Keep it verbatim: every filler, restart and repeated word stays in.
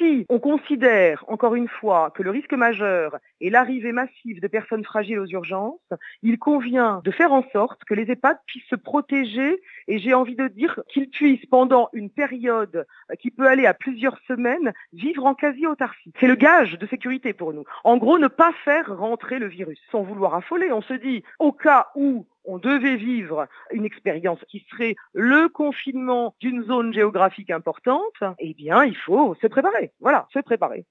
si on considère, encore une fois, que le risque majeur est l'arrivée massive de personnes fragiles aux urgences, il convient de faire en sorte que les EHPAD puissent se protéger et j'ai envie de dire qu'ils puissent, pendant une période qui peut aller à plusieurs semaines, vivre en quasi-autarcie. C'est le gage de sécurité pour nous. En gros, ne pas faire rentrer le virus. Sans vouloir affoler, on se dit, au cas où on devait vivre une expérience qui serait le confinement d'une zone géographique importante, eh bien, il faut se préparer. Voilà, se préparer.